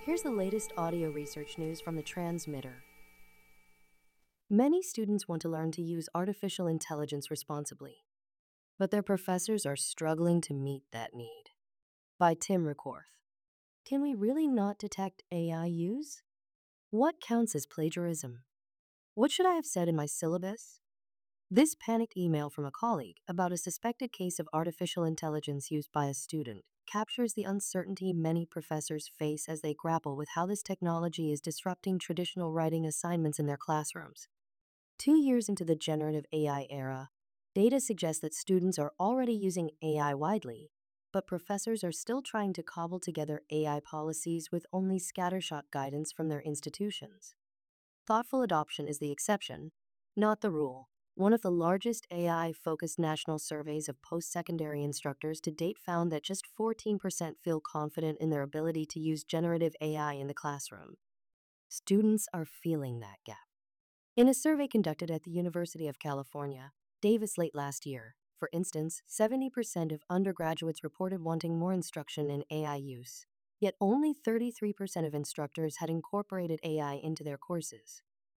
Here's the latest audio research news from the Transmitter. Many students want to learn to use artificial intelligence responsibly, but their professors are struggling to meet that need. By Tim Rekorth. Can we really not detect AI use? What counts as plagiarism? What should I have said in my syllabus? This panicked email from a colleague about a suspected case of artificial intelligence used by a student captures the uncertainty many professors face as they grapple with how this technology is disrupting traditional writing assignments in their classrooms. 2 years into the generative AI era, data suggests that students are already using AI widely, but professors are still trying to cobble together AI policies with only scattershot guidance from their institutions. Thoughtful adoption is the exception, not the rule. One of the largest AI-focused national surveys of post-secondary instructors to date found that just 14% feel confident in their ability to use generative AI in the classroom. Students are feeling that gap. In a survey conducted at the University of California, Davis late last year, for instance, 70% of undergraduates reported wanting more instruction in AI use, yet only 33% of instructors had incorporated AI into their courses.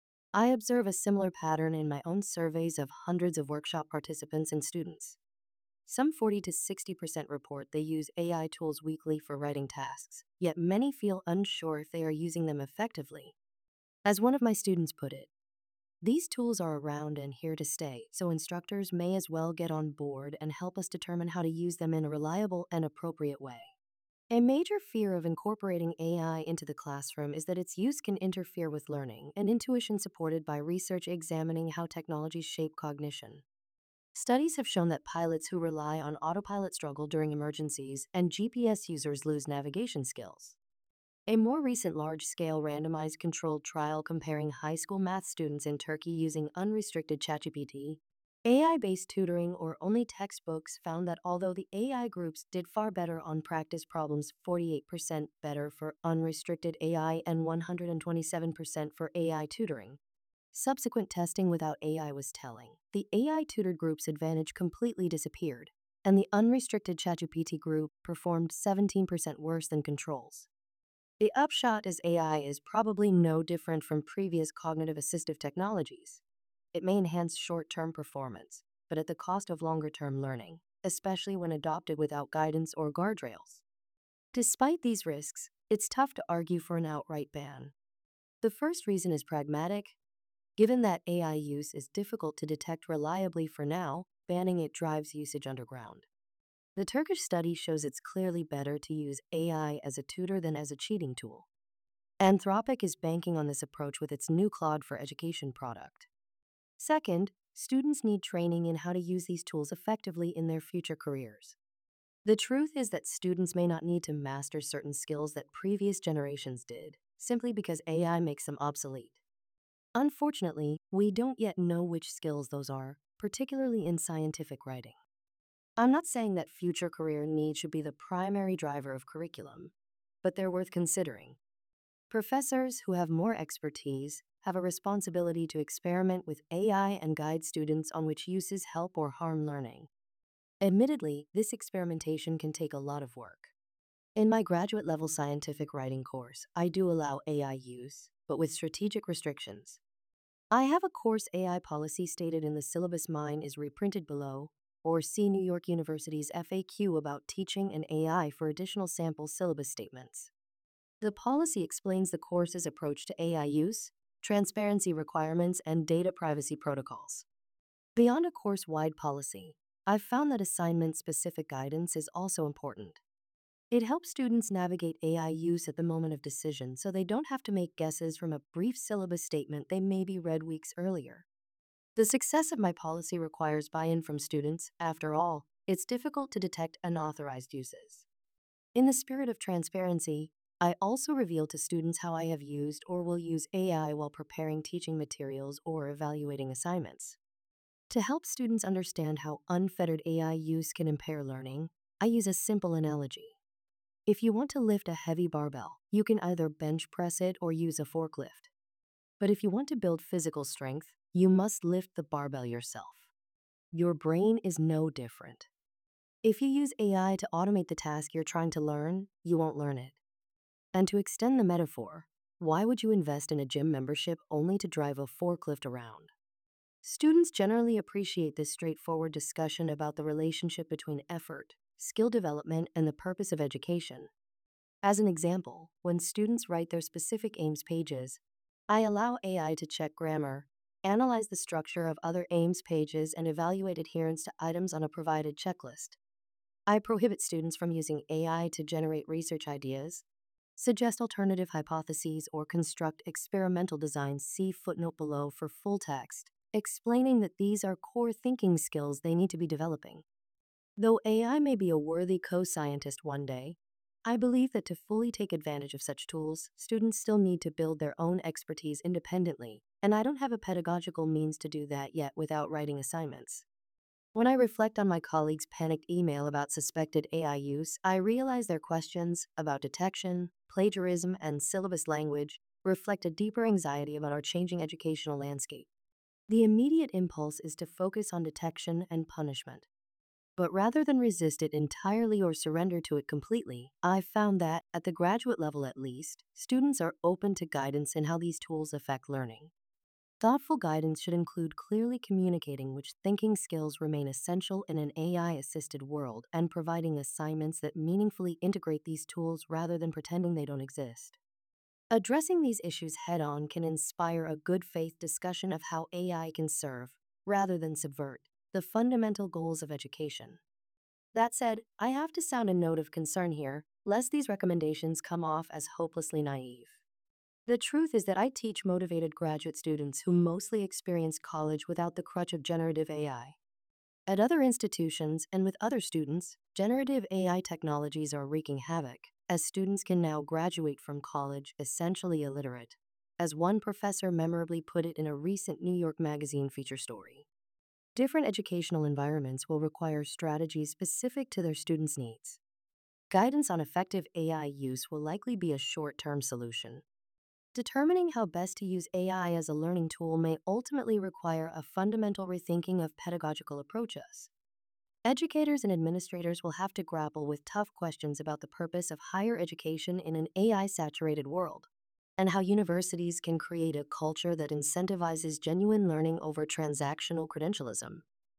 I observe a similar pattern in my own surveys of hundreds of workshop participants and students. Some 40 to 60% report they use AI tools weekly for writing tasks, yet many feel unsure if they are using them effectively. As one of my students put it, these tools are around and here to stay, so instructors may as well get on board and help us determine how to use them in a reliable and appropriate way. A major fear of incorporating AI into the classroom is that its use can interfere with learning, an intuition supported by research examining how technologies shape cognition. Studies have shown that pilots who rely on autopilot struggle during emergencies, and GPS users lose navigation skills. A more recent large-scale randomized controlled trial comparing high school math students in Turkey using unrestricted ChatGPT, AI-based tutoring, or only textbooks found that although the AI groups did far better on practice problems, 48% better for unrestricted AI and 127% for AI tutoring, subsequent testing without AI was telling. The AI-tutored group's advantage completely disappeared, and the unrestricted ChatGPT group performed 17% worse than controls. The upshot is AI is probably no different from previous cognitive assistive technologies. It may enhance short-term performance, but at the cost of longer-term learning, especially when adopted without guidance or guardrails. Despite these risks, it's tough to argue for an outright ban. The first reason is pragmatic. Given that AI use is difficult to detect reliably for now, banning it drives usage underground. The Turkish study shows it's clearly better to use AI as a tutor than as a cheating tool. Anthropic is banking on this approach with its new Claude for Education product. Second, students need training in how to use these tools effectively in their future careers. The truth is that students may not need to master certain skills that previous generations did, simply because AI makes them obsolete. Unfortunately, we don't yet know which skills those are, particularly in scientific writing. I'm not saying that future career needs should be the primary driver of curriculum, but they're worth considering. Professors who have more expertise have a responsibility to experiment with AI and guide students on which uses help or harm learning. Admittedly, this experimentation can take a lot of work. In my graduate-level scientific writing course, I do allow AI use, but with strategic restrictions. I have a course AI policy stated in the syllabus. Mine is reprinted below, or see New York University's FAQ about teaching and AI for additional sample syllabus statements. The policy explains the course's approach to AI use, transparency requirements, and data privacy protocols. Beyond a course-wide policy, I've found that assignment-specific guidance is also important. It helps students navigate AI use at the moment of decision so they don't have to make guesses from a brief syllabus statement they maybe read weeks earlier. The success of my policy requires buy-in from students. After all, it's difficult to detect unauthorized uses. In the spirit of transparency, I also reveal to students how I have used or will use AI while preparing teaching materials or evaluating assignments. To help students understand how unfettered AI use can impair learning, I use a simple analogy. If you want to lift a heavy barbell, you can either bench press it or use a forklift. But if you want to build physical strength, you must lift the barbell yourself. Your brain is no different. If you use AI to automate the task you're trying to learn, you won't learn it. And to extend the metaphor, why would you invest in a gym membership only to drive a forklift around? Students generally appreciate this straightforward discussion about the relationship between effort, skill development, and the purpose of education. As an example, when students write their specific AIMS pages, I allow AI to check grammar, analyze the structure of other AIMS pages, and evaluate adherence to items on a provided checklist. I prohibit students from using AI to generate research ideas, suggest alternative hypotheses, or construct experimental designs. See footnote below for full text, explaining that these are core thinking skills they need to be developing. Though AI may be a worthy co-scientist one day, I believe that to fully take advantage of such tools, students still need to build their own expertise independently, and I don't have a pedagogical means to do that yet without writing assignments. When I reflect on my colleagues' panicked email about suspected AI use, I realize their questions about detection, plagiarism, and syllabus language reflect a deeper anxiety about our changing educational landscape. The immediate impulse is to focus on detection and punishment. But rather than resist it entirely or surrender to it completely, I've found that, at the graduate level at least, students are open to guidance in how these tools affect learning. Thoughtful guidance should include clearly communicating which thinking skills remain essential in an AI-assisted world and providing assignments that meaningfully integrate these tools rather than pretending they don't exist. Addressing these issues head-on can inspire a good faith discussion of how AI can serve, rather than subvert, the fundamental goals of education. That said, I have to sound a note of concern here, lest these recommendations come off as hopelessly naive. The truth is that I teach motivated graduate students who mostly experience college without the crutch of generative AI. At other institutions and with other students, generative AI technologies are wreaking havoc, as students can now graduate from college essentially illiterate, as one professor memorably put it in a recent New York Magazine feature story. Different educational environments will require strategies specific to their students' needs. Guidance on effective AI use will likely be a short-term solution. Determining how best to use AI as a learning tool may ultimately require a fundamental rethinking of pedagogical approaches. Educators and administrators will have to grapple with tough questions about the purpose of higher education in an AI-saturated world, and how universities can create a culture that incentivizes genuine learning over transactional credentialism.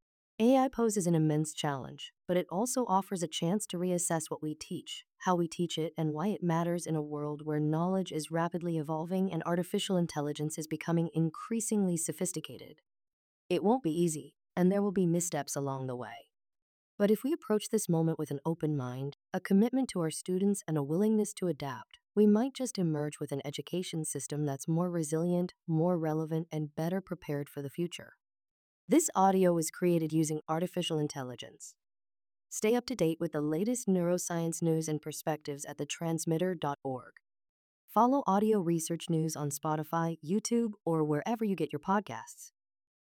AI poses an immense challenge, but it also offers a chance to reassess what we teach, how we teach it, and why it matters in a world where knowledge is rapidly evolving and artificial intelligence is becoming increasingly sophisticated. It won't be easy, and there will be missteps along the way. But if we approach this moment with an open mind, a commitment to our students, and a willingness to adapt, we might just emerge with an education system that's more resilient, more relevant, and better prepared for the future. This audio was created using artificial intelligence. Stay up to date with the latest neuroscience news and perspectives at thetransmitter.org. Follow Audio Research News on Spotify, YouTube, or wherever you get your podcasts.